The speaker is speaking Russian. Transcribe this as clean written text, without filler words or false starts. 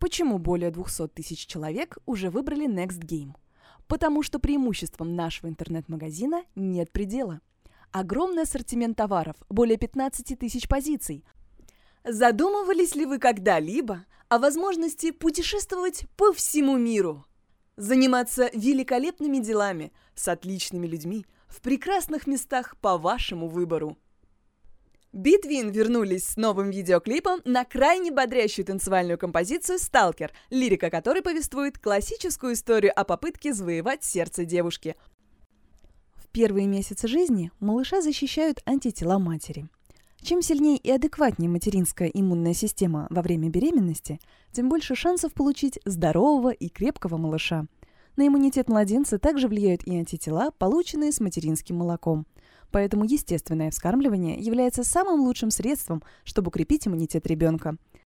Почему более 200 тысяч человек уже выбрали Next Game? Потому что преимуществом нашего интернет-магазина нет предела. Огромный ассортимент товаров, более 15 тысяч позиций. Задумывались ли вы когда-либо о возможности путешествовать по всему миру? Заниматься великолепными делами с отличными людьми в прекрасных местах по вашему выбору. Bitwin вернулись с новым видеоклипом на крайне бодрящую танцевальную композицию «Сталкер», лирика которой повествует классическую историю о попытке завоевать сердце девушки. В первые месяцы жизни малыша защищают антитела матери. Чем сильнее и адекватнее материнская иммунная система во время беременности, тем больше шансов получить здорового и крепкого малыша. На иммунитет младенца также влияют и антитела, полученные с материнским молоком. Поэтому естественное вскармливание является самым лучшим средством, чтобы укрепить иммунитет ребенка.